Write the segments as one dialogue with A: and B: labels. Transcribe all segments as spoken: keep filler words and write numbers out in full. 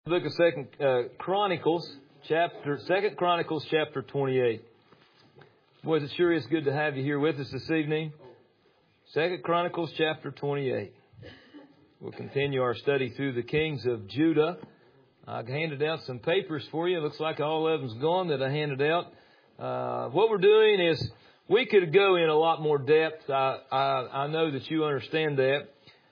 A: Book of Second uh, Chronicles, chapter Second Chronicles, chapter twenty-eight. Boys, it sure is good to have you here with us this evening. Second Chronicles, chapter twenty-eight. We'll continue our study through the kings of Judah. I handed out some papers for you. It looks like all of them's gone that I handed out. Uh, what we're doing is we could go in a lot more depth. I I, I know that you understand that.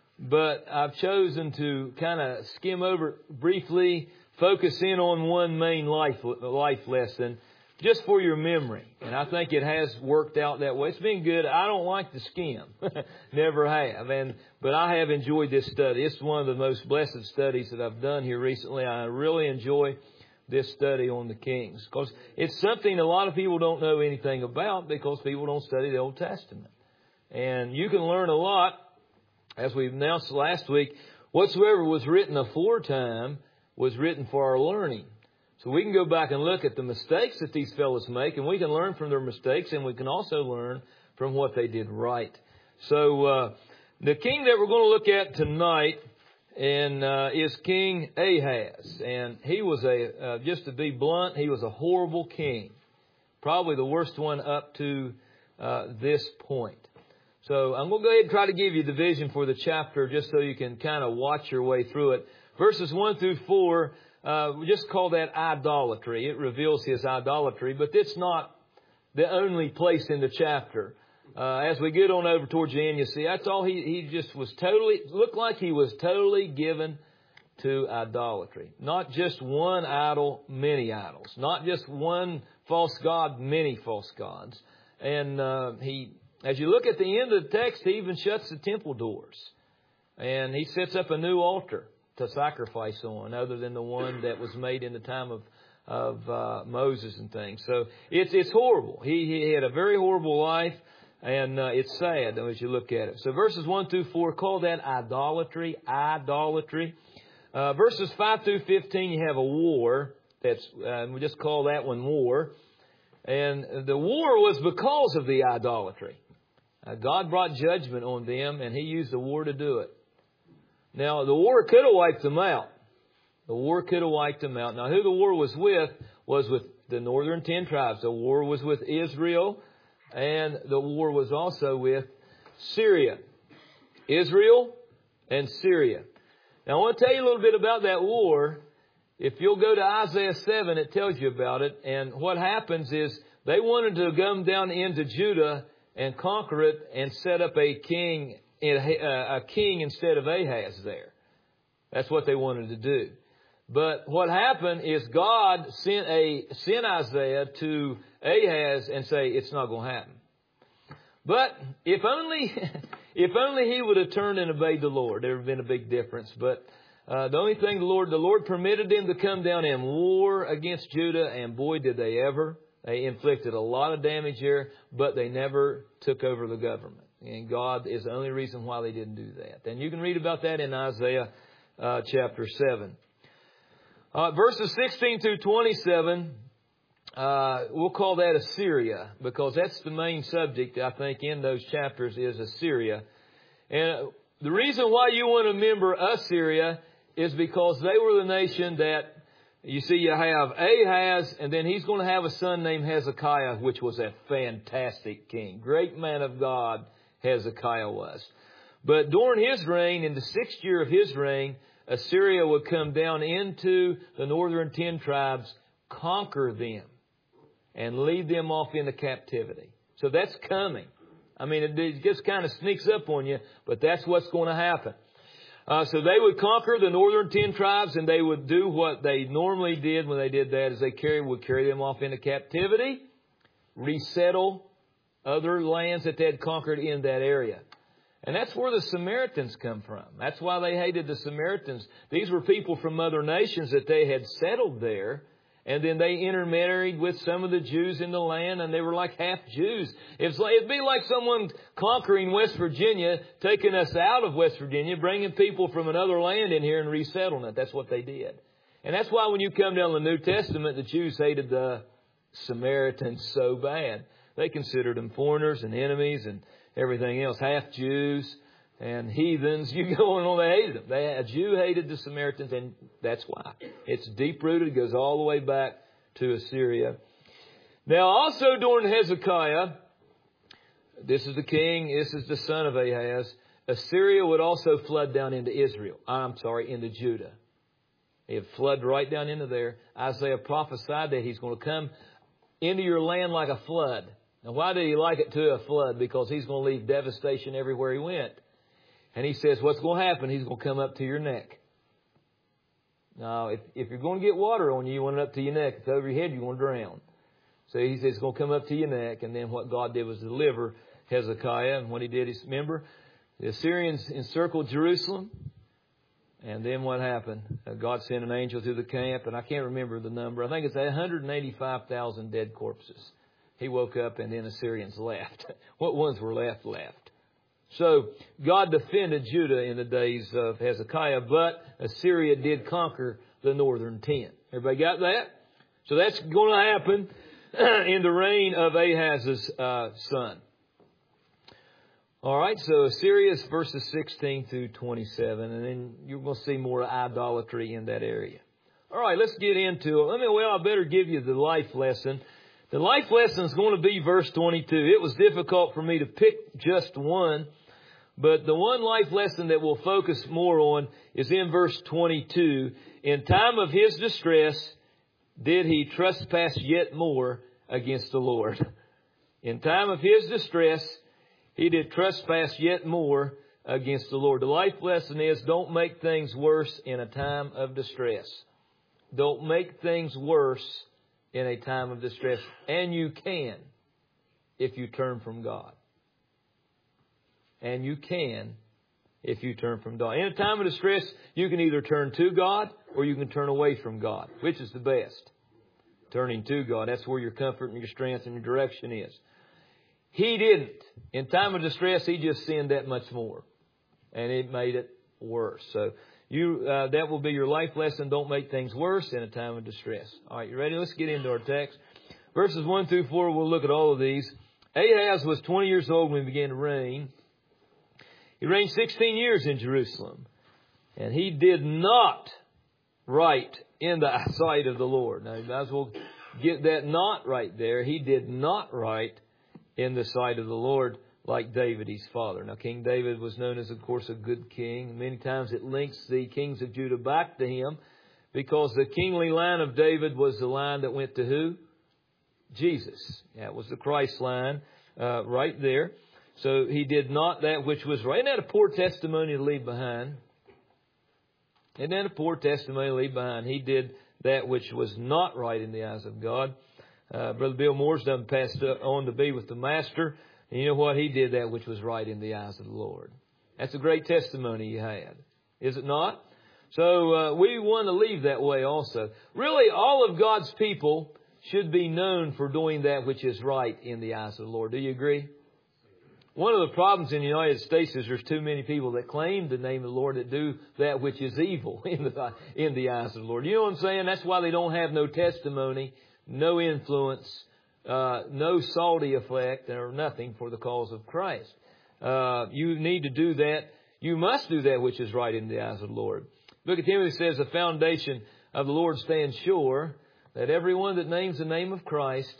A: But I've chosen to kind of skim over briefly, focus in on one main life life lesson, just for your memory. And I think it has worked out that way. It's been good. I don't like to skim, never have. And but I have enjoyed this study. It's one of the most blessed studies that I've done here recently. I really enjoy this study on the kings because it's something a lot of people don't know anything about because people don't study the Old Testament. And you can learn a lot. As we announced last week, whatsoever was written aforetime was written for our learning. So we can go back and look at the mistakes that these fellows make, and we can learn from their mistakes, and we can also learn from what they did right. So uh, the king that we're going to look at tonight and uh, is King Ahaz. And he was a, uh, just to be blunt, he was a horrible king. Probably the worst one up to uh, this point. So I'm going to go ahead and try to give you the vision for the chapter just so you can kind of watch your way through it. Verses one through four, uh, we just call that idolatry. It reveals his idolatry, but it's not the only place in the chapter. Uh, as we get on over towards the end, you see, that's all he, he just was totally, looked like he was totally given to idolatry. Not just one idol, many idols. Not just one false god, many false gods. And uh, he... As you look at the end of the text, he even shuts the temple doors. And he sets up a new altar to sacrifice on, other than the one that was made in the time of of uh, Moses and things. So it's it's horrible. He, he had a very horrible life, and uh, it's sad as you look at it. So verses one through four, call that idolatry, idolatry. Uh, verses five through fifteen, you have a war. That's uh, we just call that one war. And the war was because of the idolatry. Uh, God brought judgment on them, and He used the war to do it. Now, the war could have wiped them out. The war could have wiped them out. Now, who the war was with was with the northern ten tribes. The war was with Israel, and the war was also with Syria. Israel and Syria. Now, I want to tell you a little bit about that war. If you'll go to Isaiah seven, it tells you about it. And what happens is they wanted to come down into Judah and conquer it and set up a king, a king instead of Ahaz there. That's what they wanted to do. But what happened is God sent a sent Isaiah to Ahaz and say it's not going to happen. But if only if only he would have turned and obeyed the Lord, there would have been a big difference. But Uh, the only thing the Lord, the Lord permitted them to come down and war against Judah, and boy, did they ever. They inflicted a lot of damage there, but they never took over the government. And God is the only reason why they didn't do that. And you can read about that in Isaiah uh, chapter seven. Uh, verses sixteen through twenty-seven, uh, we'll call that Assyria, because that's the main subject, I think, in those chapters is Assyria. And the reason why you want to remember Assyria is because they were the nation that, you see, you have Ahaz, and then he's going to have a son named Hezekiah, which was a fantastic king. Great man of God, Hezekiah was. But during his reign, in the sixth year of his reign, Assyria would come down into the northern ten tribes, conquer them, and lead them off into captivity. So that's coming. I mean, it just kind of sneaks up on you, but that's what's going to happen. Uh, so they would conquer the northern ten tribes, and they would do what they normally did when they did that, is they carry, would carry them off into captivity, resettle other lands that they had conquered in that area. And that's where the Samaritans come from. That's why they hated the Samaritans. These were people from other nations that they had settled there. And then they intermarried with some of the Jews in the land, and they were like half Jews. It's like, it'd be like someone conquering West Virginia, taking us out of West Virginia, bringing people from another land in here and resettling it. That's what they did. And that's why when you come down the New Testament, the Jews hated the Samaritans so bad. They considered them foreigners and enemies and everything else. Half Jews, And heathens, you go on, they hated them. They, a Jew hated the Samaritans, and that's why. It's deep-rooted. It goes all the way back to Assyria. Now, also during Hezekiah, this is the king, this is the son of Ahaz, Assyria would also flood down into Israel. I'm sorry, into Judah. It would flood right down into there. Isaiah prophesied that he's going to come into your land like a flood. Now, why did he like it to a flood? Because he's going to leave devastation everywhere he went. And he says, what's going to happen? He's going to come up to your neck. Now, if, if you're going to get water on you, you want it up to your neck. If it's over your head, you want to drown. So he says it's going to come up to your neck. And then what God did was deliver Hezekiah. And what he did is, remember, the Assyrians encircled Jerusalem. And then what happened? Uh, God sent an angel through the camp. And I can't remember the number. I think it's one hundred eighty-five thousand dead corpses. He woke up and then Assyrians left. What ones were left, left. So God defended Judah in the days of Hezekiah, but Assyria did conquer the northern ten. Everybody got that? So that's going to happen in the reign of Ahaz's uh, son. All right, so Assyria is verses sixteen through twenty-seven, and then you're going to see more idolatry in that area. All right, let's get into it. Let me, well, I better give you the life lesson. The life lesson is going to be verse twenty-two. It was difficult for me to pick just one, but the one life lesson that we'll focus more on is in verse twenty-two. In time of his distress, did he trespass yet more against the Lord? In time of his distress, he did trespass yet more against the Lord. The life lesson is, don't make things worse in a time of distress. Don't make things worse in a time of distress. And you can if you turn from God. And you can if you turn from God. In a time of distress, you can either turn to God or you can turn away from God. Which is the best? Turning to God. That's where your comfort and your strength and your direction is. He didn't. In time of distress, he just sinned that much more. And it made it worse. So you uh, that will be your life lesson. Don't make things worse in a time of distress. All right, you ready? Let's get into our text. Verses one through four, we'll look at all of these. Ahaz was twenty years old when he began to reign. He reigned sixteen years in Jerusalem. And he did not right in the sight of the Lord. Now, you might as well get that not right there. He did not right in the sight of the Lord like David, his father. Now, King David was known as, of course, a good king. Many times it links the kings of Judah back to him because the kingly line of David was the line that went to who? Jesus. That was the Christ line uh, right there. So he did not that which was right. Isn't that a poor testimony to leave behind? Isn't that a poor testimony to leave behind? He did that which was not right in the eyes of God. Uh, Brother Bill Moore's done passed on to be with the Master. And you know what? He did that which was right in the eyes of the Lord. That's a great testimony he had. Is it not? So uh, we want to leave that way also. Really, all of God's people should be known for doing that which is right in the eyes of the Lord. Do you agree? One of the problems in the United States is there's too many people that claim the name of the Lord that do that which is evil in the, in the eyes of the Lord. You know what I'm saying? That's why they don't have no testimony, no influence, uh, no salty effect, or nothing for the cause of Christ. Uh, you need to do that. You must do that which is right in the eyes of the Lord. Book of Timothy says the foundation of the Lord stands sure, that everyone that names the name of Christ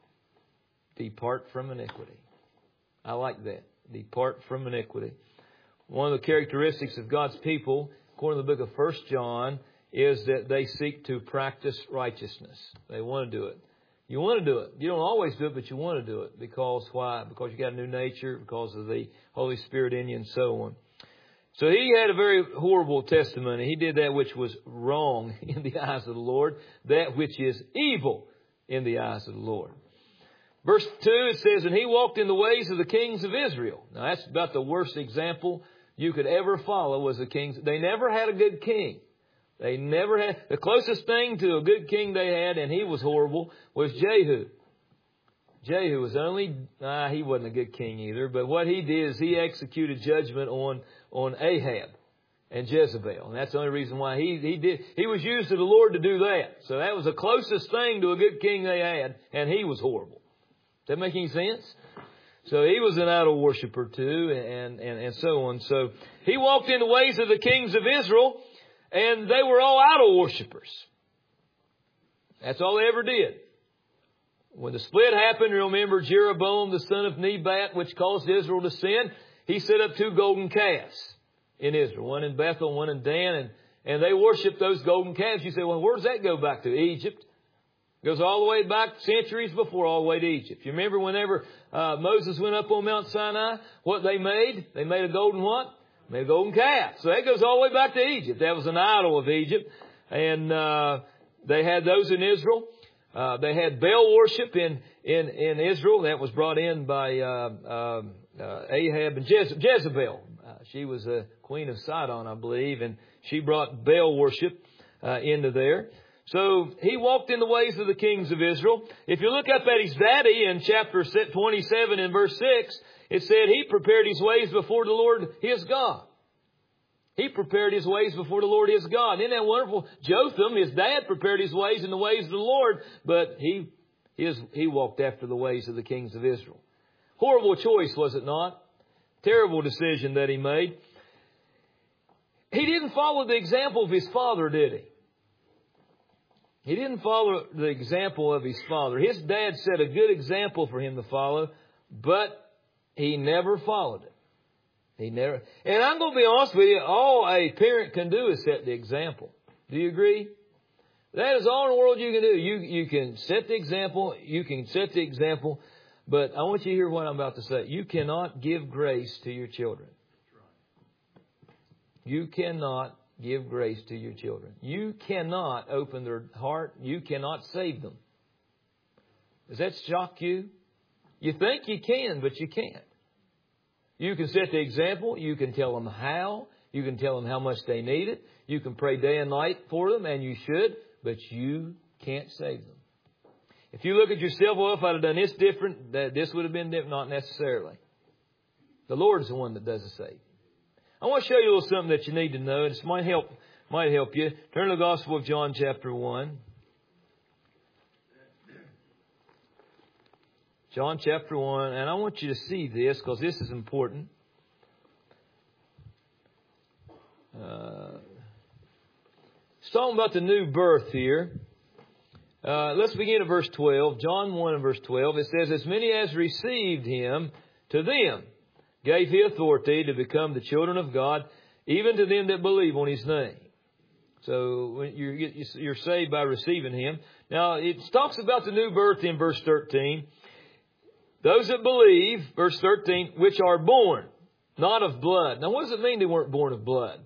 A: depart from iniquity. I like that. Depart from iniquity. One of the characteristics of God's people, according to the book of First John, is that they seek to practice righteousness. They want to do it. You want to do it. You don't always do it, but you want to do it. Because why? Because you got a new nature, because of the Holy Spirit in you, and so on. So he had a very horrible testimony. He did that which was wrong in the eyes of the Lord, that which is evil in the eyes of the Lord. Verse two, it says, and he walked in the ways of the kings of Israel. Now, that's about the worst example you could ever follow was the kings. They never had a good king. They never had. The closest thing to a good king they had, and he was horrible, was Jehu. Jehu was only, nah, he wasn't a good king either, but what he did is he executed judgment on, on Ahab and Jezebel. And that's the only reason why he, he did. He was used of the Lord to do that. So that was the closest thing to a good king they had, and he was horrible. Does that make any sense? So he was an idol worshiper too, and, and, and so on. So he walked in the ways of the kings of Israel, and they were all idol worshipers. That's all they ever did. When the split happened, remember Jeroboam, the son of Nebat, which caused Israel to sin, he set up two golden calves in Israel, one in Bethel, one in Dan, and, and they worshiped those golden calves. You say, well, where does that go back to? Egypt. It goes all the way back centuries before, all the way to Egypt. You remember whenever uh, Moses went up on Mount Sinai, what they made? They made a golden what? Made a golden calf. So that goes all the way back to Egypt. That was an idol of Egypt. And uh, they had those in Israel. Uh, they had Baal worship in, in, in Israel. That was brought in by uh, uh, uh, Ahab and Jeze- Jezebel. Uh, she was a queen of Sidon, I believe, and she brought Baal worship uh, into there. So he walked in the ways of the kings of Israel. If you look up at his daddy in chapter twenty-seven and verse six, it said he prepared his ways before the Lord his God. He prepared his ways before the Lord his God. Isn't that wonderful? Jotham, his dad, prepared his ways in the ways of the Lord, but he his, he walked after the ways of the kings of Israel. Horrible choice, was it not? Terrible decision that he made. He didn't follow the example of his father, did he? He didn't follow the example of his father. His dad set a good example for him to follow, but he never followed it. He never. And I'm going to be honest with you, all a parent can do is set the example. Do you agree? That is all in the world you can do. You, you can set the example. You can set the example. But I want you to hear what I'm about to say. You cannot give grace to your children. You cannot give grace to your children. You cannot open their heart. You cannot save them. Does that shock you? You think you can, but you can't. You can set the example. You can tell them how. You can tell them how much they need it. You can pray day and night for them, and you should, but you can't save them. If you look at yourself, well, if I'd have done this different, that this would have been different. Not necessarily. The Lord is the one that does the saving. I want to show you a little something that you need to know. This might help, might help you. Turn to the Gospel of John chapter one. John chapter one. And I want you to see this because this is important. Uh, it's talking about the new birth here. Uh, let's begin at verse twelve. John one and verse twelve. It says, as many as received him, to them gave he authority to become the children of God, even to them that believe on his name. So when you're, you're saved by receiving him. Now, it talks about the new birth in verse thirteen. Those that believe, verse thirteen, which are born, not of blood. Now, what does it mean they weren't born of blood?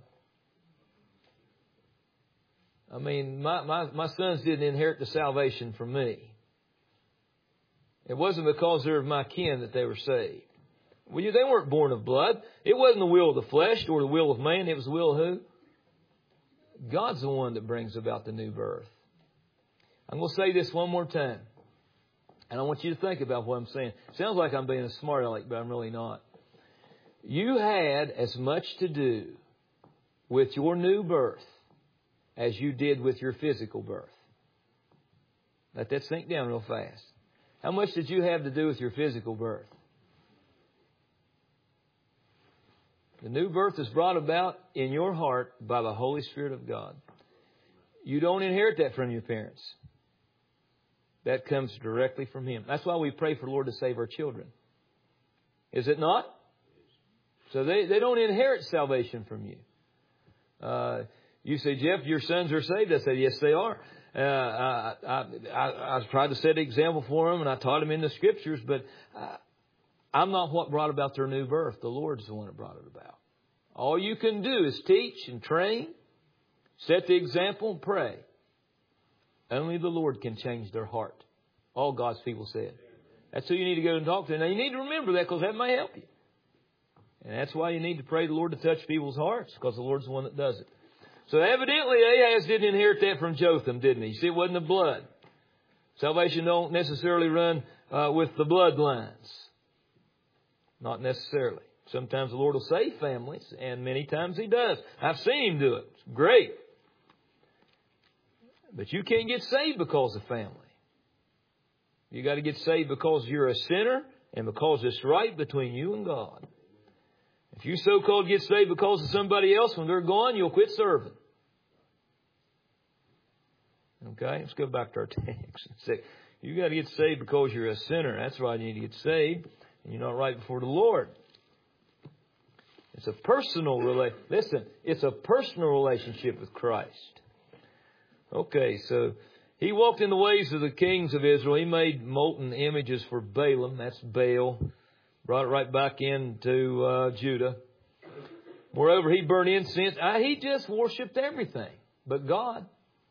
A: I mean, my, my, my sons didn't inherit the salvation from me. It wasn't because they're of my kin that they were saved. Well, they weren't born of blood. It wasn't the will of the flesh or the will of man. It was the will of who? God's the one that brings about the new birth. I'm going to say this one more time. And I want you to think about what I'm saying. Sounds like I'm being a smart aleck, but I'm really not. You had as much to do with your new birth as you did with your physical birth. Let that sink down real fast. How much did you have to do with your physical birth? The new birth is brought about in your heart by the Holy Spirit of God. You don't inherit that from your parents. That comes directly from Him. That's why we pray for the Lord to save our children. Is it not? So they, they don't inherit salvation from you. Uh, you say, Jeff, your sons are saved. I say, yes, they are. Uh, I, I, I, I tried to set an example for them, and I taught them in the Scriptures, but uh, I'm not what brought about their new birth. The Lord's the one that brought it about. All you can do is teach and train, set the example, and pray. Only the Lord can change their heart. All God's people said. That's who you need to go and talk to. Now, you need to remember that because that may help you. And that's why you need to pray the Lord to touch people's hearts, because the Lord's the one that does it. So evidently Ahaz didn't inherit that from Jotham, didn't he? See, it wasn't the blood. Salvation don't necessarily run uh, with the bloodlines. Not necessarily. Sometimes the Lord will save families, and many times He does. I've seen Him do it. It's great. But you can't get saved because of family. You got to get saved because you're a sinner and because it's right between you and God. If you so-called get saved because of somebody else, when they're gone, you'll quit serving. Okay, let's go back to our text. You got to get saved because you're a sinner. That's why you need to get saved. And you're not right before the Lord. It's a personal rela- Listen, it's a personal relationship with Christ. Okay, so he walked in the ways of the kings of Israel. He made molten images for Balaam. That's Baal. Brought it right back into uh, Judah. Moreover, he burned incense. Uh, he just worshipped everything but God.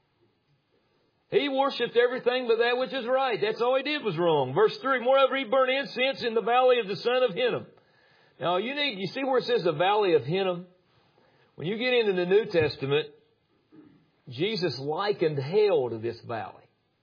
A: He worshipped everything but that which is right. That's all he did was wrong. Verse three, moreover, he burned incense in the valley of the son of Hinnom. Now, you need, you see where it says the valley of Hinnom? When you get into the New Testament, Jesus likened hell to this valley.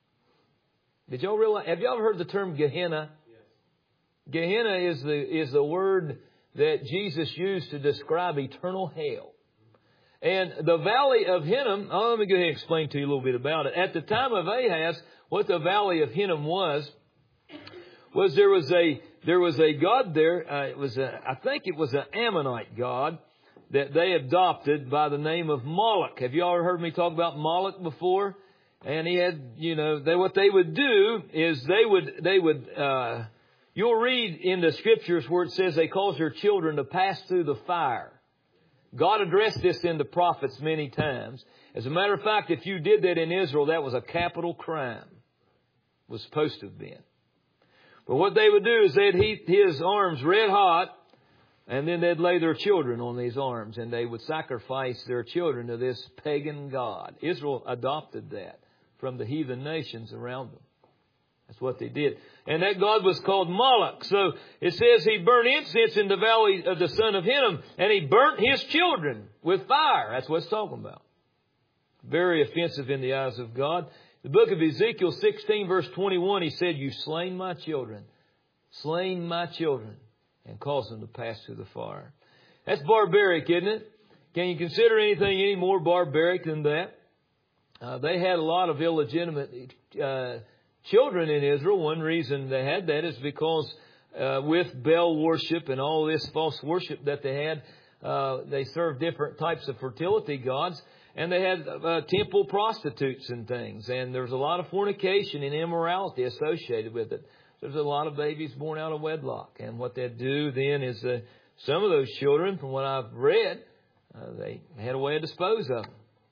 A: Did y'all realize, have y'all ever heard the term Gehenna? Yes. Gehenna is the, is the word that Jesus used to describe eternal hell. And the valley of Hinnom, oh, let me go ahead and explain to you a little bit about it. At the time of Ahaz, what the valley of Hinnom was, was there was a, there was a god there, uh, it was a, I think it was an Ammonite god that they adopted by the name of Moloch. Have you all heard me talk about Moloch before? And he had, you know, they, what they would do is they would, they would, uh, you'll read in the scriptures where it says they caused their children to pass through the fire. God addressed this in the prophets many times. As a matter of fact, if you did that in Israel, that was a capital crime. It was supposed to have been. But what they would do is they'd heat his arms red hot, and then they'd lay their children on these arms, and they would sacrifice their children to this pagan god. Israel adopted that from the heathen nations around them. That's what they did. And that god was called Moloch. So it says he burned incense in the valley of the son of Hinnom, and he burnt his children with fire. That's what it's talking about. Very offensive in the eyes of God. The book of Ezekiel sixteen verse twenty-one, he said, "You slain my children, slain my children, and caused them to pass through the fire." That's barbaric, isn't it? Can you consider anything any more barbaric than that? Uh, they had a lot of illegitimate uh children in Israel. One reason they had that is because uh, with Baal worship and all this false worship that they had, uh, they served different types of fertility gods, and they had uh, temple prostitutes and things. And there's a lot of fornication and immorality associated with it. There's a lot of babies born out of wedlock. And what they do then is uh, some of those children, from what I've read, uh, they had a way to dispose of them.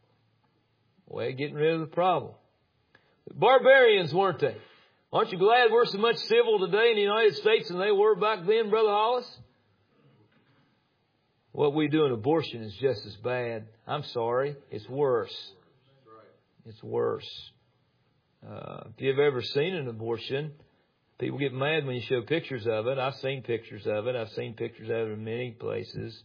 A: A way of getting rid of the problem. Barbarians, weren't they? Aren't you glad we're so much civil today in the United States than they were back then, Brother Hollis? What we do in abortion is just as bad. I'm sorry. It's worse. It's worse. Uh, if you've ever seen an abortion, people get mad when you show pictures of it. I've seen pictures of it. I've seen pictures of it in many places.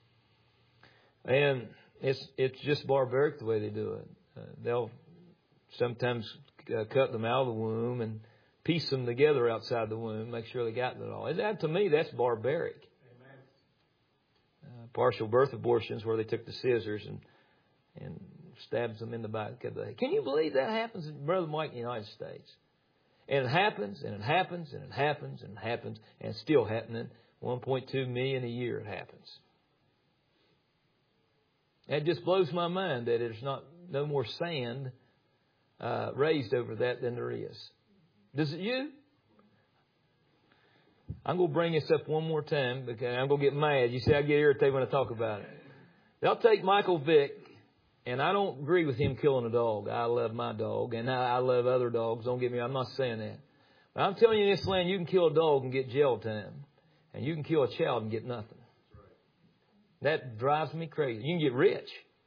A: And it's it's just barbaric the way they do it. Uh, they'll sometimes uh, cut them out of the womb and piece them together outside the womb, make sure they got it all. And that, to me, that's barbaric. Amen. Uh, partial birth abortions where they took the scissors and and stabs them in the back of the head. Can you believe that happens, Brother Mike, in the United States? And it happens, and it happens, and it happens, and it happens, and it's still happening. one point two million a year it happens. That just blows my mind that there's not no more sand uh, raised over that than there is. Does it you? I'm going to bring this up one more time because I'm going to get mad. You see, I get irritated when I talk about it. They'll take Michael Vick, and I don't agree with him killing a dog. I love my dog, and I, I love other dogs. Don't get me, I'm not saying that. But I'm telling you in this land, you can kill a dog and get jail time, and you can kill a child and get nothing. That drives me crazy. You can get rich.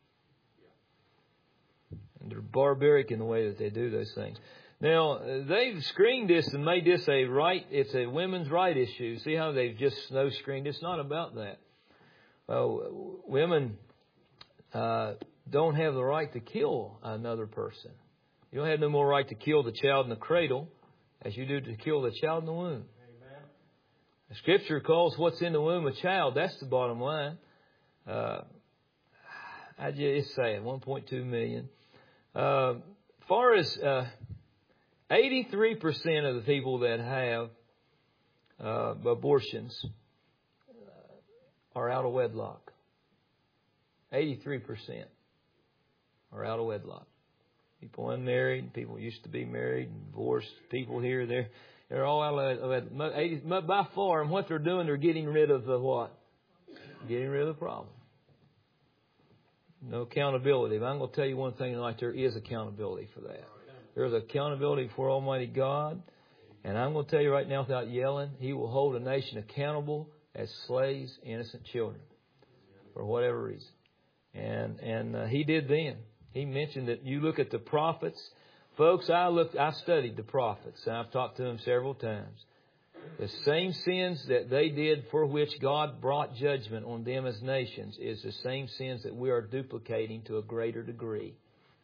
A: And they're barbaric in the way that they do those things. Now, they've screened this and made this a right, it's a women's right issue. See how they've just snow screened? It's not about that. Well, women uh, don't have the right to kill another person. You don't have no more right to kill the child in the cradle as you do to kill the child in the womb. Amen. The Scripture calls what's in the womb a child. That's the bottom line. Uh, I just say it, one point two million. Uh, as far as uh, eighty-three percent of the people that have uh, abortions uh, are out of wedlock. eighty-three percent are out of wedlock. People unmarried, people used to be married, divorced, people here, there. They're all out of wedlock. By far, and what they're doing, they're getting rid of the what? Getting rid of the problem. No accountability. But I'm going to tell you one thing tonight, there is accountability for that. There's accountability for Almighty God. And I'm going to tell you right now without yelling, He will hold a nation accountable as slays innocent children for whatever reason. And and uh, He did then. He mentioned that you look at the prophets. Folks, I looked, I studied the prophets, and I've talked to them several times. The same sins that they did for which God brought judgment on them as nations is the same sins that we are duplicating to a greater degree.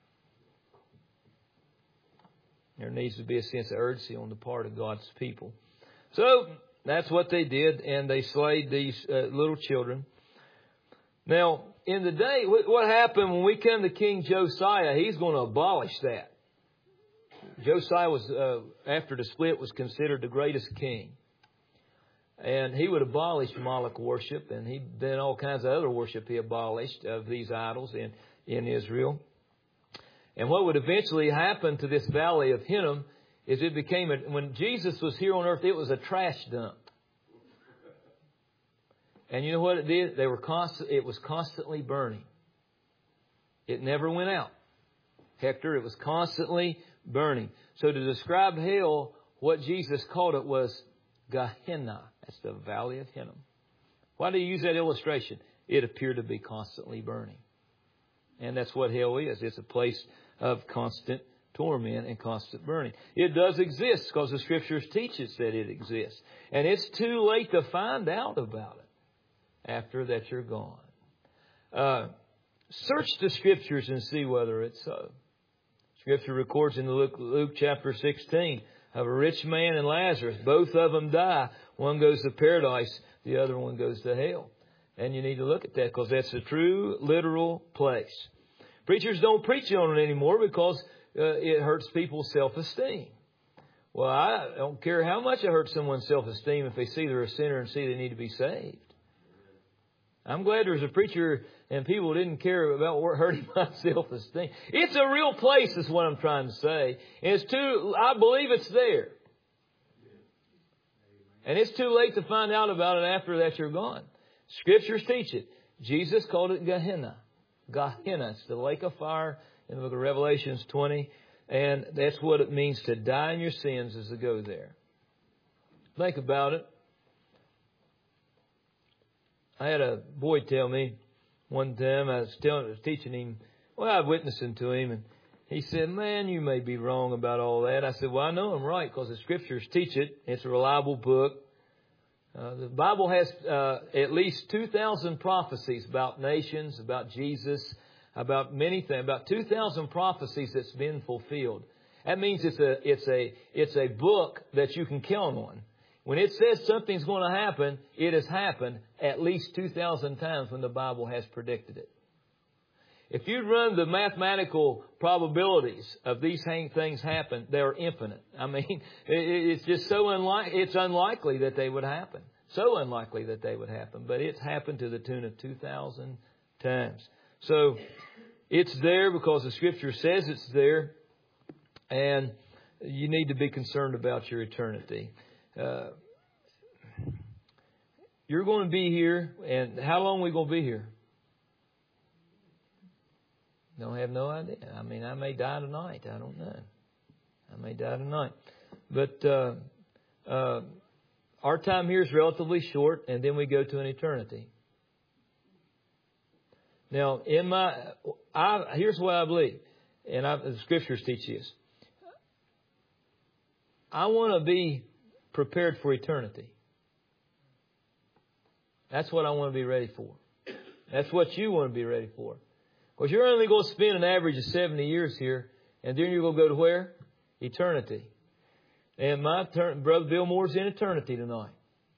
A: There needs to be a sense of urgency on the part of God's people. So, that's what they did, and they slayed these uh, little children. Now, in the day, what happened when we come to King Josiah, he's going to abolish that. Josiah was, uh, after the split, was considered the greatest king. And he would abolish Moloch worship, and he did all kinds of other worship he abolished of these idols in, in Israel. And what would eventually happen to this valley of Hinnom is it became, a, when Jesus was here on earth, it was a trash dump. And you know what it did? They were constant, it was constantly burning. It never went out. Hector, it was constantly burning. So to describe hell, what Jesus called it was Gehenna. That's the valley of Hinnom. Why do you use that illustration? It appeared to be constantly burning. And that's what hell is. It's a place of constant torment and constant burning. It does exist because the Scriptures teach us that it exists. And it's too late to find out about it after that you're gone. Uh, search the Scriptures and see whether it's so. Scripture records in Luke, Luke chapter sixteen of a rich man and Lazarus. Both of them die. One goes to paradise. The other one goes to hell. And you need to look at that because that's a true, literal place. Preachers don't preach on it anymore because uh, it hurts people's self-esteem. Well, I don't care how much it hurts someone's self-esteem if they see they're a sinner and see they need to be saved. I'm glad there's a preacher and people didn't care about hurting my self-esteem. It's a real place is what I'm trying to say. And it's too, I believe it's there. And it's too late to find out about it after that you're gone. Scriptures teach it. Jesus called it Gehenna. Gehenna. It's the lake of fire in the book of Revelations twenty. And that's what it means to die in your sins is to go there. Think about it. I had a boy tell me one time, I was, telling, I was teaching him, well, I was witnessing to him, and he said, man, you may be wrong about all that. I said, well, I know I'm right because the Scriptures teach it. It's a reliable book. Uh, the Bible has uh, at least two thousand prophecies about nations, about Jesus, about many things, about two thousand prophecies that's been fulfilled. That means it's a, it's a, it's a book that you can count on. When it says something's going to happen, it has happened at least two thousand times when the Bible has predicted it. If you run the mathematical probabilities of these things happen, they're infinite. I mean, it's just so unlikely, it's unlikely that they would happen. So unlikely that they would happen. But it's happened to the tune of two thousand times. So it's there because the Scripture says it's there. And you need to be concerned about your eternity. Uh, you're going to be here, and how long are we going to be here? Don't have no idea. I mean, I may die tonight. I don't know. I may die tonight. But uh, uh, our time here is relatively short, and then we go to an eternity. Now, in my, I, here's what I believe, and I, the Scriptures teach this. I want to be prepared for eternity. That's what I want to be ready for. That's what you want to be ready for. Because you're only going to spend an average of seventy years here, and then you're going to go to where? Eternity. And my turn, brother Bill Moore's in eternity tonight.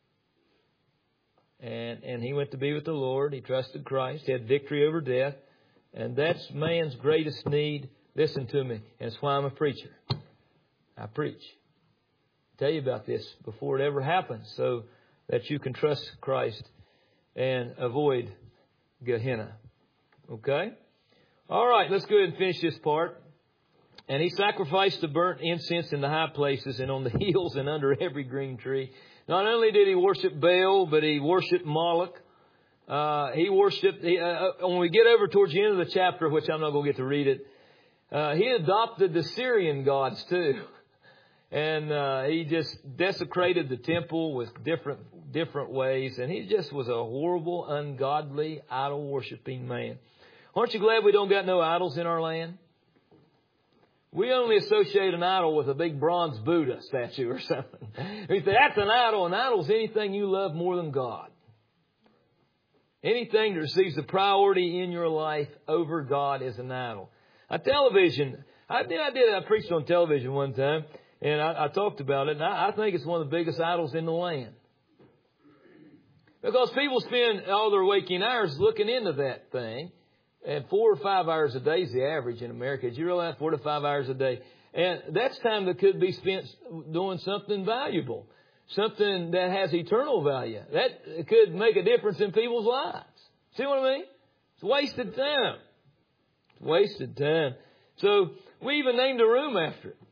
A: And and he went to be with the Lord. He trusted Christ. He had victory over death. And that's man's greatest need. Listen to me. And it's why I'm a preacher. I preach. tell you about this before it ever happens so that you can trust Christ and avoid Gehenna. Okay? All right, let's go ahead and finish this part. And he sacrificed the burnt incense in the high places and on the hills and under every green tree. Not only did he worship Baal, but he worshiped Moloch. Uh, he worshiped, he, uh, when we get over towards the end of the chapter, which I'm not going to get to read it, uh, he adopted the Syrian gods too. And uh, he just desecrated the temple with different different ways. And he just was a horrible, ungodly, idol-worshiping man. Aren't you glad we don't got no idols in our land? We only associate an idol with a big bronze Buddha statue or something. We say, that's an idol. An idol is anything you love more than God. Anything that receives the priority in your life over God is an idol. A television, I did, I did, I preached on television one time, and I, I talked about it, and I, I think it's one of the biggest idols in the land. Because people spend all their waking hours looking into that thing. And four or five hours a day is the average in America. Did you realize four to five hours a day? And that's time that could be spent doing something valuable. Something that has eternal value. That could make a difference in people's lives. See what I mean? It's wasted time. It's wasted time. So we even named a room after it.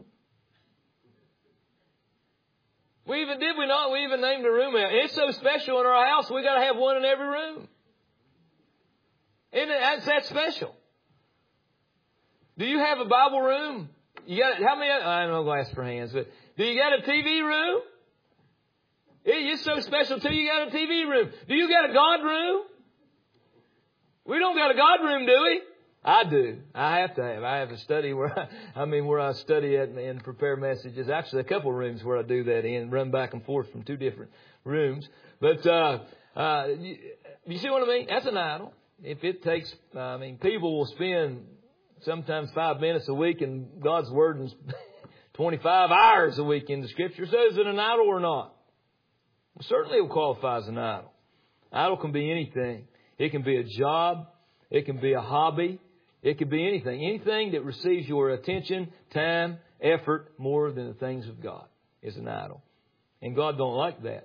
A: We even, did we not? We even named a room after it. It's so special in our house, we got to have one in every room. Isn't it, that's that special? Do you have a Bible room? You got how many? I don't know, ask for hands, but do you got a T V room? It's so special too. You got a T V room. Do you got a God room? We don't got a God room, do we? I do. I have to have. I have a study where I, I mean where I study it and, and prepare messages. Actually, a couple of rooms where I do that in, run back and forth from two different rooms. But uh, uh, you, you see what I mean? That's an idol. If it takes, I mean, people will spend sometimes five minutes a week in God's Word and twenty-five hours a week in the Scripture. So is it an idol or not? Well, certainly it will qualify as an idol. Idol can be anything. It can be a job. It can be a hobby. It can be anything. Anything that receives your attention, time, effort more than the things of God is an idol. And God don't like that.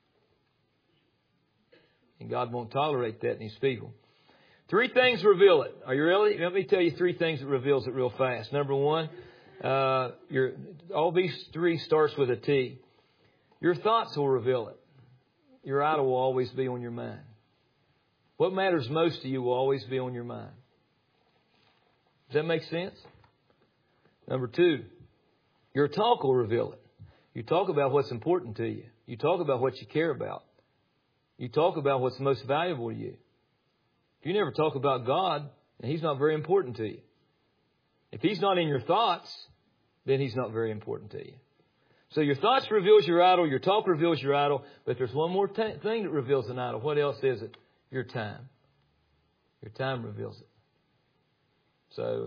A: And God won't tolerate that in His people. Three things reveal it. Are you ready? Let me tell you three things that reveals it real fast. Number one, uh, your, all these three starts with a T. Your thoughts will reveal it. Your idol will always be on your mind. What matters most to you will always be on your mind. Does that make sense? Number two, your talk will reveal it. You talk about what's important to you. You talk about what you care about. You talk about what's most valuable to you. If you never talk about God, then He's not very important to you. If He's not in your thoughts, then He's not very important to you. So your thoughts reveals your idol, your talk reveals your idol, but there's one more t- thing that reveals an idol. What else is it? Your time. Your time reveals it. So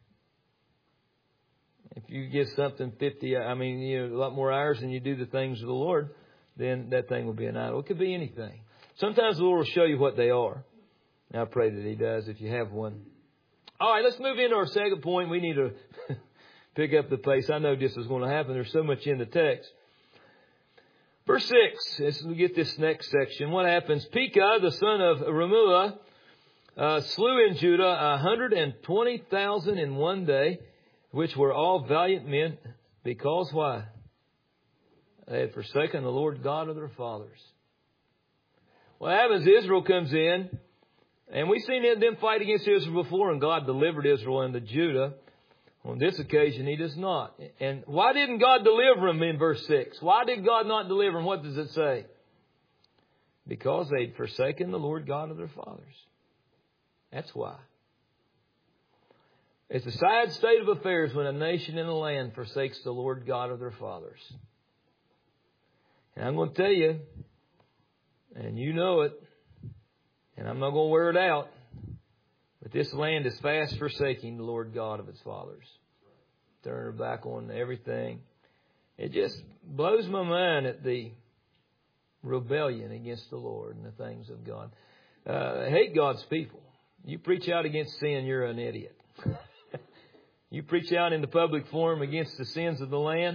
A: if you give something fifty, I mean, you know, a lot more hours than you do the things of the Lord, then that thing will be an idol. It could be anything. Sometimes the Lord will show you what they are. And I pray that He does if you have one. All right, let's move into our second point. We need to pick up the pace. I know this is going to happen. There's so much in the text. Verse six, as we get this next section, what happens? Pekah, the son of Remuah, uh, slew in Judah a hundred and twenty thousand in one day, which were all valiant men, because why? They had forsaken the Lord God of their fathers. What happens? Israel comes in, and we've seen them fight against Israel before, and God delivered Israel into Judah. On this occasion, He does not. And why didn't God deliver them in verse six? Why did God not deliver them? What does it say? Because they'd forsaken the Lord God of their fathers. That's why. It's a sad state of affairs when a nation in a land forsakes the Lord God of their fathers. And I'm going to tell you, and you know it, and I'm not going to wear it out, but this land is fast forsaking the Lord God of its fathers. Turning her back on everything. It just blows my mind at the rebellion against the Lord and the things of God. Uh, I hate God's people. You preach out against sin, you're an idiot. You preach out in the public forum against the sins of the land,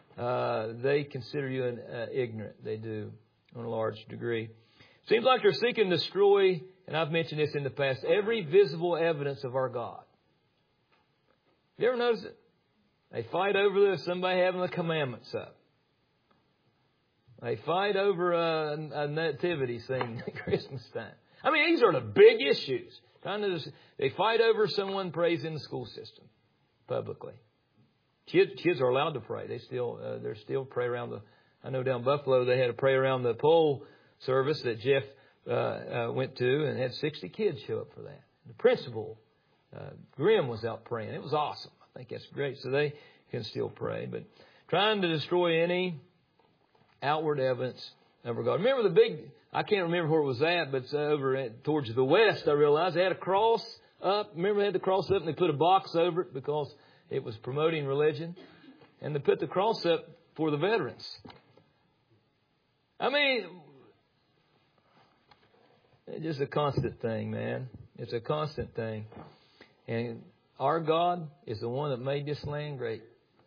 A: uh, they consider you an, uh, ignorant. They do, on a large degree. Seems like they're seeking to destroy, and I've mentioned this in the past, every visible evidence of our God. You ever notice it? They fight over this, somebody having the commandments up. They fight over a, a nativity scene at Christmas time. I mean, these are the big issues. Trying to, they fight over someone prays in the school system publicly. Kids, kids are allowed to pray. They still, uh, they're still pray around the. I know down Buffalo they had to pray around the pole service that Jeff uh, uh, went to, and had sixty kids show up for that. The principal, uh, Grimm, was out praying. It was awesome. I think that's great. So they can still pray, but trying to destroy any outward evidence of our God. Remember the big, I can't remember where it was at, but it's over at, towards the west, I realized they had a cross up. Remember they had the cross up and they put a box over it because it was promoting religion. And they put the cross up for the veterans. I mean, it's just a constant thing, man. It's a constant thing. And our God is the one that made this land great.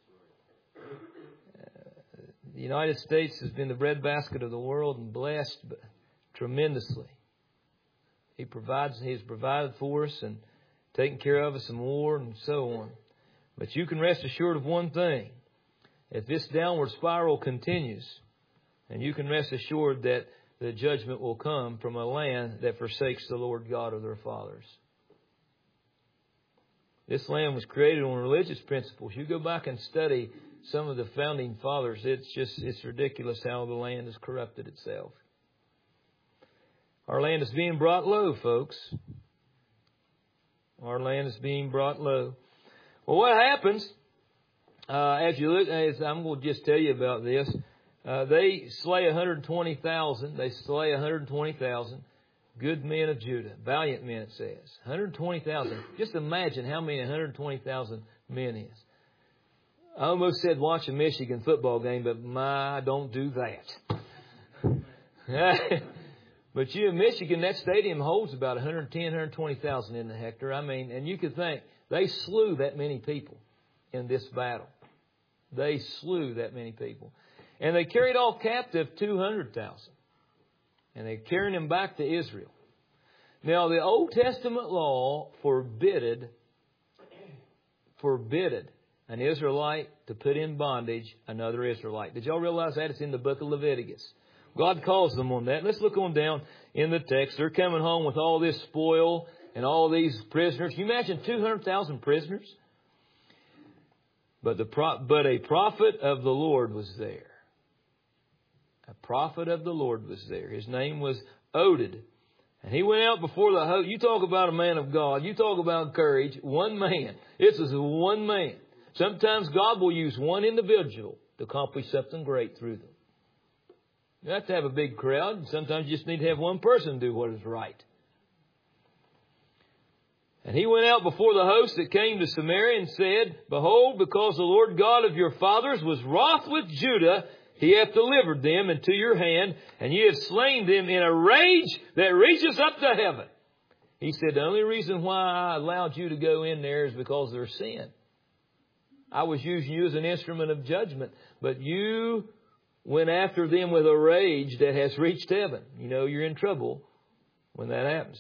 A: The United States has been the breadbasket of the world and blessed tremendously. He provides, He's provided for us and taken care of us in war and so on. But you can rest assured of one thing. If this downward spiral continues, and you can rest assured that the judgment will come from a land that forsakes the Lord God of their fathers. This land was created on religious principles. You go back and study some of the founding fathers, it's just, it's ridiculous how the land has corrupted itself. Our land is being brought low, folks. Our land is being brought low. Well, what happens, uh, as you look, as I'm going to just tell you about this, uh, they slay one hundred twenty thousand, they slay one hundred twenty thousand good men of Judah, valiant men it says. one hundred twenty thousand. Just imagine how many one hundred twenty thousand men is. I almost said watch a Michigan football game, but my, don't do that. But you in Michigan, that stadium holds about one hundred ten, one hundred twenty thousand in the hectare. I mean, and you could think, they slew that many people in this battle. They slew that many people. And they carried off captive two hundred thousand. And they carried them back to Israel. Now, the Old Testament law forbidded, forbidded an Israelite to put in bondage another Israelite. Did y'all realize that? It's in the book of Leviticus. God calls them on that. Let's look on down in the text. They're coming home with all this spoil and all these prisoners. Can you imagine two hundred thousand prisoners? But the pro- but a prophet of the Lord was there. A prophet of the Lord was there. His name was Oded. And he went out before the host. You talk about a man of God. You talk about courage. One man. This is one man. Sometimes God will use one individual to accomplish something great through them. You have to have a big crowd. Sometimes you just need to have one person do what is right. And he went out before the host that came to Samaria and said, Behold, because the Lord God of your fathers was wroth with Judah, He hath delivered them into your hand, and ye have slain them in a rage that reaches up to heaven. He said, the only reason why I allowed you to go in there is because of their sin. I was using you as an instrument of judgment, but you went after them with a rage that has reached heaven. You know you're in trouble when that happens.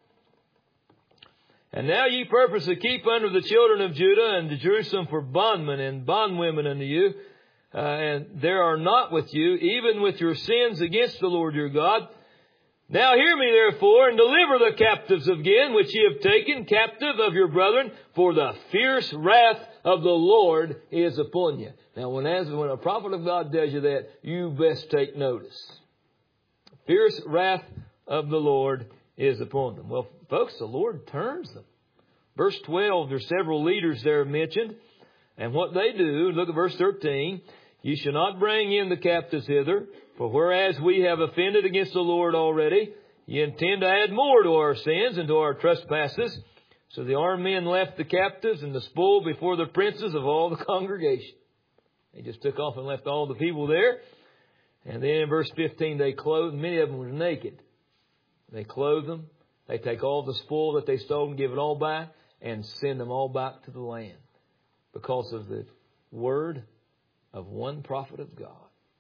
A: And now ye purpose to keep under the children of Judah and to Jerusalem for bondmen and bondwomen unto you. Uh, and there are not with you, even with your sins against the Lord your God. Now hear me therefore, and deliver the captives again, which ye have taken captive of your brethren, for the fierce wrath of the Lord is upon you. Now when, as, when a prophet of God tells you that, you best take notice. Fierce wrath of the Lord is upon them. Well, folks, the Lord turns them. Verse twelve, there's several leaders there mentioned. And what they do, look at verse thirteen. Ye shall not bring in the captives hither, for whereas we have offended against the Lord already, ye intend to add more to our sins and to our trespasses. So the armed men left the captives and the spoil before the princes of all the congregation. They just took off and left all the people there. And then in verse fifteen, they clothed, many of them were naked. They clothe them. They take all the spoil that they stole and give it all back and send them all back to the land because of the word of one prophet of God.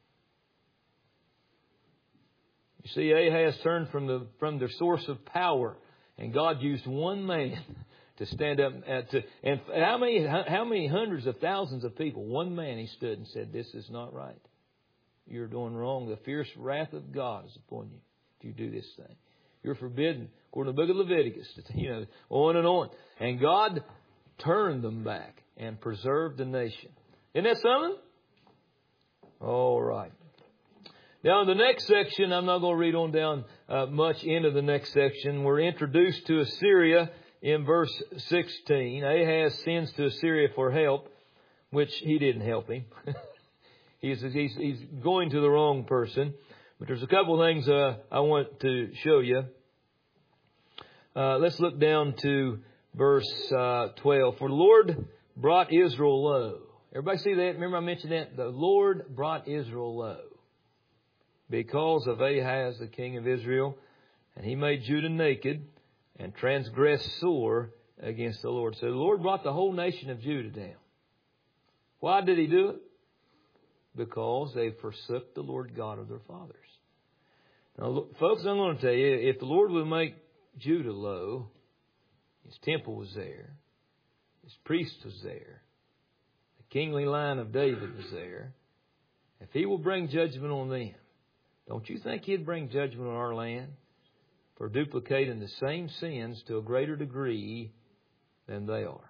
A: You see, Ahaz turned from the from the source of power, and God used one man to stand up. At, to, and how many how many hundreds of thousands of people? One man, he stood and said, "This is not right. You're doing wrong. The fierce wrath of God is upon you if you do this thing. You're forbidden." According to the book of Leviticus, you know, on and on. And God turned them back and preserved the nation. Isn't that something? All right. Now, in the next section, I'm not going to read on down uh, much into the next section. We're introduced to Assyria in verse sixteen. Ahaz sends to Assyria for help, which he didn't help him. he's, he's, he's going to the wrong person. But there's a couple of things uh, I want to show you. Uh, let's look down to verse uh, twelve. For the Lord brought Israel low. Everybody see that? Remember I mentioned that? The Lord brought Israel low because of Ahaz, the king of Israel. And he made Judah naked and transgressed sore against the Lord. So the Lord brought the whole nation of Judah down. Why did he do it? Because they forsook the Lord God of their fathers. Now, look, folks, I'm going to tell you, if the Lord would make Judah low, his temple was there, his priest was there, the kingly line of David was there. If he will bring judgment on them, don't you think he'd bring judgment on our land for duplicating the same sins to a greater degree than they are?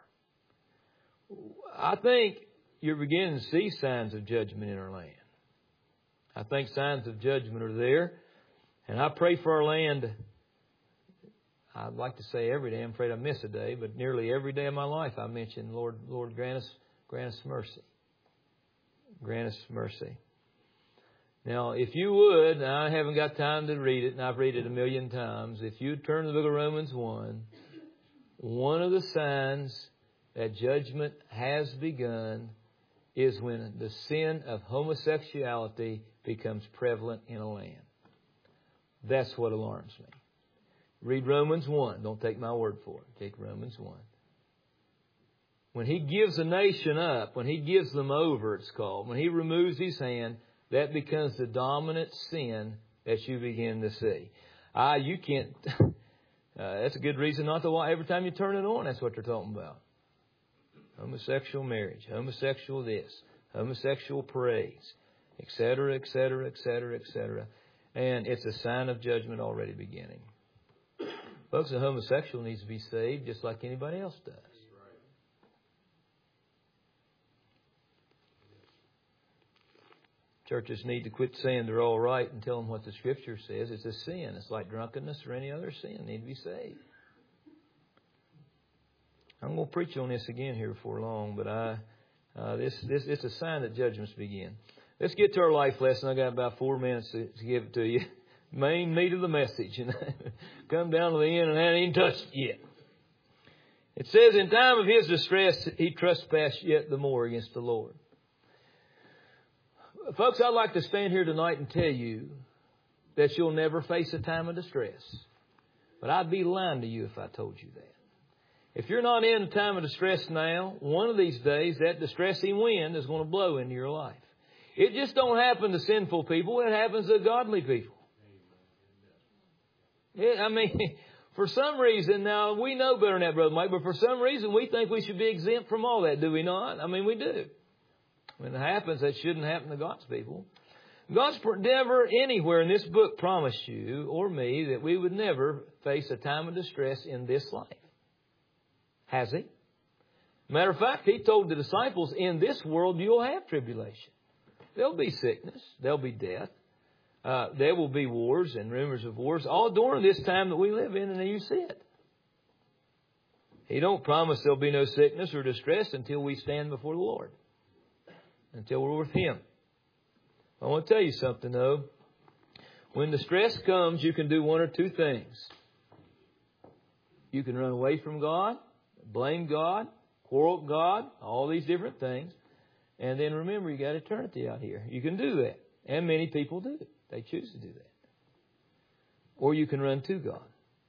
A: I think you're beginning to see signs of judgment in our land. I think signs of judgment are there. And I pray for our land. I'd like to say every day. I'm afraid I miss a day, but nearly every day of my life I mention, Lord, Lord, grant us, grant us mercy. Grant us mercy. Now, if you would, and I haven't got time to read it, and I've read it a million times. If you turn to the book of Romans one, one of the signs that judgment has begun is when the sin of homosexuality becomes prevalent in a land. That's what alarms me. Read Romans one. Don't take my word for it. Take Romans one. When he gives a nation up, when he gives them over, it's called, when he removes his hand, that becomes the dominant sin that you begin to see. Ah, you can't, uh, that's a good reason not to watch. Every time you turn it on, that's what they're talking about. Homosexual marriage, homosexual this, homosexual parades, et cetera, et cetera, et cetera, et cetera. And it's a sign of judgment already beginning. Folks, a homosexual needs to be saved just like anybody else does. Churches need to quit saying they're all right and tell them what the Scripture says. It's a sin. It's like drunkenness or any other sin. They need to be saved. I'm going to preach on this again here before long, but I uh, this this it's a sign that judgments begin. Let's get to our life lesson. I got about four minutes to, to give it to you. Main meat of the message. And come down to the end and I haven't even touched it yet. It says, in time of his distress, he trespassed yet the more against the Lord. Folks, I'd like to stand here tonight and tell you that you'll never face a time of distress. But I'd be lying to you if I told you that. If you're not in a time of distress now, one of these days that distressing wind is going to blow into your life. It just don't happen to sinful people. It happens to godly people. It, I mean, for some reason, now we know better than that, Brother Mike, but for some reason we think we should be exempt from all that, do we not? I mean, we do. When it happens, that shouldn't happen to God's people. God's never anywhere in this book promised you or me that we would never face a time of distress in this life. Has He? Matter of fact, He told the disciples, in this world you'll have tribulation. There'll be sickness. There'll be death. Uh, there will be wars and rumors of wars, all during this time that we live in, and you see it. He don't promise there'll be no sickness or distress until we stand before the Lord, until we're with Him. I want to tell you something, though. When distress comes, you can do one or two things. You can run away from God, blame God, quarrel with God, all these different things. And then remember, you got eternity out here. You can do that. And many people do. They choose to do that. Or you can run to God.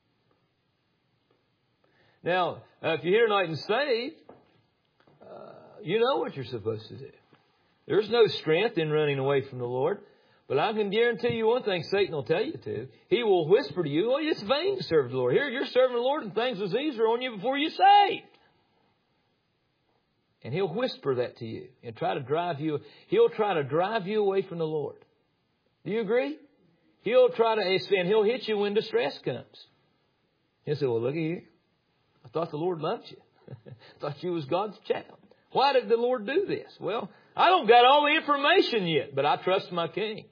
A: Now, uh, if you're here tonight and saved, uh, you know what you're supposed to do. There's no strength in running away from the Lord. But I can guarantee you one thing Satan will tell you to. He will whisper to you, well, it's vain to serve the Lord. Here, you're serving the Lord and things was easier on you before you saved. And he'll whisper that to you and try to drive you. He'll try to drive you away from the Lord. Do you agree? He'll try to, and he'll hit you when distress comes. He'll say, well, look here. I thought the Lord loved you. I thought you was God's child. Why did the Lord do this? Well, I don't got all the information yet, but I trust my King.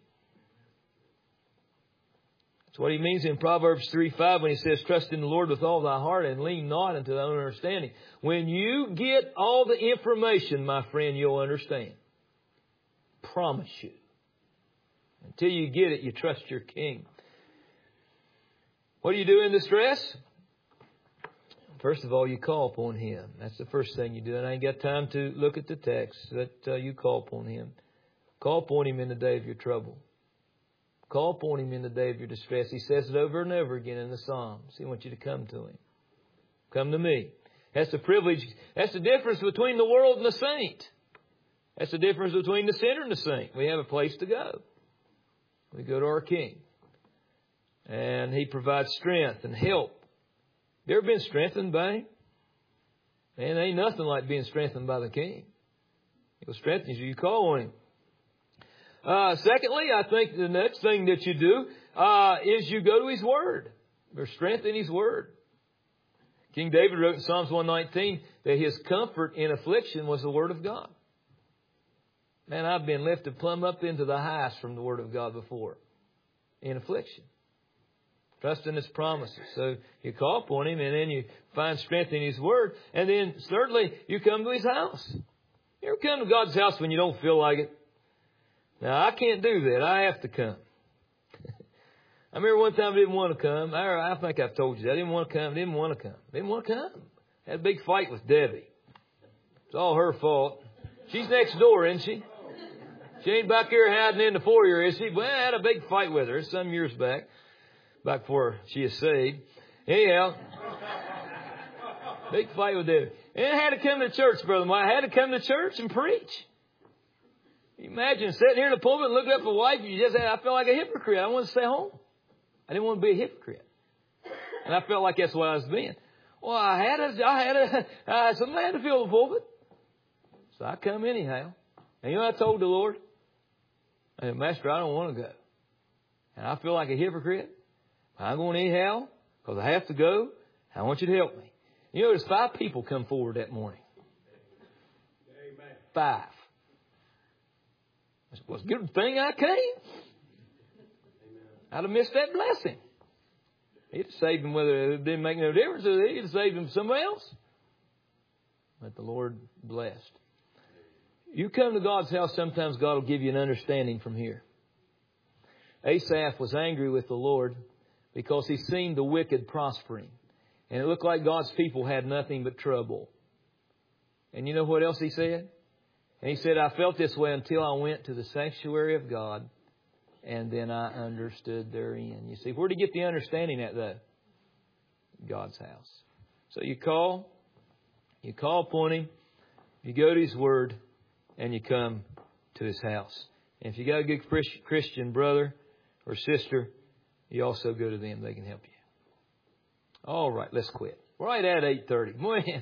A: That's what he means in Proverbs three five when he says, trust in the Lord with all thy heart and lean not unto thy own understanding. When you get all the information, my friend, you'll understand. Promise you. Until you get it, you trust your King. What do you do in distress? First of all, you call upon Him. That's the first thing you do. And I ain't got time to look at the text, but uh, you call upon Him. Call upon Him in the day of your trouble. Call upon Him in the day of your distress. He says it over and over again in the Psalms. He wants you to come to Him. Come to me. That's the privilege. That's the difference between the world and the saint. That's the difference between the sinner and the saint. We have a place to go. We go to our King. And He provides strength and help. You ever been strengthened by Him? Man, ain't nothing like being strengthened by the King. He'll strengthen you. You call on Him. Uh, secondly, I think the next thing that you do uh, is you go to His Word. There's strength in His Word. King David wrote in Psalms one nineteen that his comfort in affliction was the Word of God. Man, I've been lifted plumb up into the highest from the Word of God before. In affliction. Trust in His promises. So you call upon Him and then you find strength in His Word. And then thirdly, you come to His house. You ever come to God's house when you don't feel like it? Now, I can't do that. I have to come. I remember one time I didn't want to come. I, I think I've told you that. I didn't want to come. I didn't want to come. I didn't want to come. I had a big fight with Debbie. It's all her fault. She's next door, isn't she? She ain't back here hiding in the foyer, is she? Well, I had a big fight with her some years back. Back before she is saved. Anyhow. Big fight with Debbie. And I had to come to church, brother. I had to come to church and preach. Imagine sitting here in the pulpit and looking up at the wife. You just had, I felt like a hypocrite. I wanted to stay home. I didn't want to be a hypocrite. And I felt like that's what I was being. Well, I had a, I had a, uh, somebody had to fill the pulpit. So I come anyhow. And you know what I told the Lord? I said, Master, I don't want to go. And I feel like a hypocrite. I'm going anyhow because I have to go. I want you to help me. You know, there's five people come forward that morning. Amen. Five. It was a good thing I came. Amen. I'd have missed that blessing. He'd have saved him whether it didn't make no difference. He'd have saved him somewhere else. But the Lord blessed. You come to God's house, sometimes God will give you an understanding from here. Asaph was angry with the Lord because he seen the wicked prospering. And it looked like God's people had nothing but trouble. And you know what else he said? And he said, I felt this way until I went to the sanctuary of God. And then I understood therein. You see, where did he get the understanding at though? God's house. So you call. You call upon Him. You go to His Word. And you come to His house. And if you got a good Christian brother or sister, you also go to them. They can help you. All right, let's quit. We're right at eight thirty. Man.